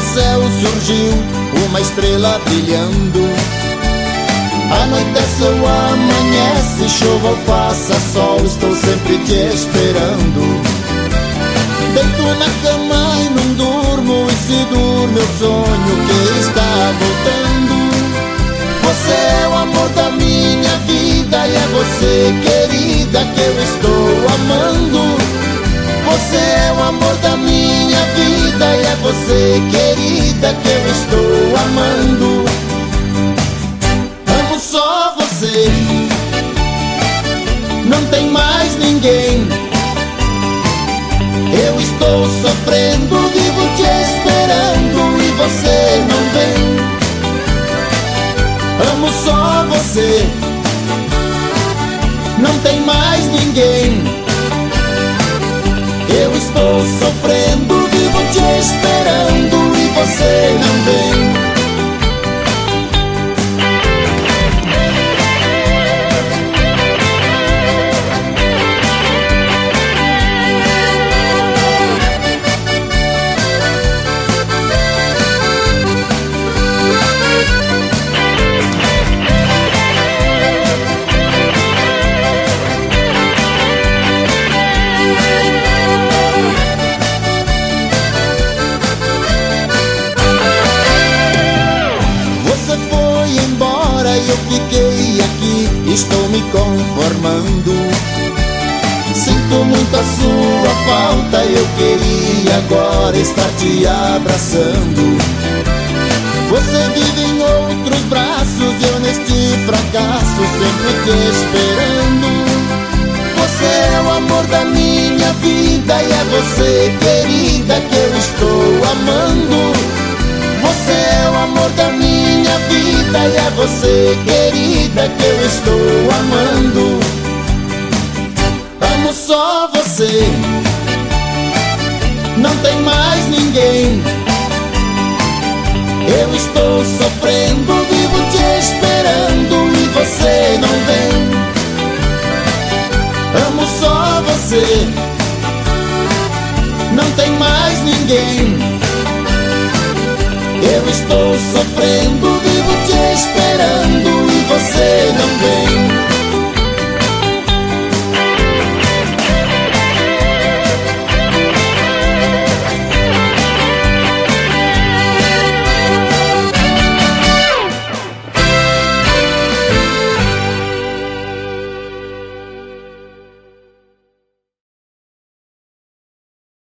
céu surgiu uma estrela brilhando. Anoitece ou amanhece, chova ou faça sol, estou sempre te esperando. Deito na cama e não durmo, e se durmo eu sonho que está voltando. Você é o amor da minha vida e é você, querida, que eu estou amando. Você é o amor da minha vida e é você, querida, que eu estou amando. Amo só você, não tem mais ninguém. Eu estou sofrendo, vivo te esperando e você não vem. Amo só você, não tem mais ninguém. Eu estou sofrendo, vivo te esperando e você não vem. Eu fiquei aqui, estou me conformando. Sinto muito a sua falta, eu queria agora estar te abraçando. Você vive em outros braços e eu neste fracasso sempre te esperando. Você é o amor da minha vida e é você, querida, que eu estou amando. Você é o amor da minha vida e é você, querida, que eu estou amando. Amo só você, não tem mais ninguém. Eu estou sofrendo, vivo te esperando e você não vem. Amo só você, não tem mais ninguém. Eu estou sofrendo, vivo te esperando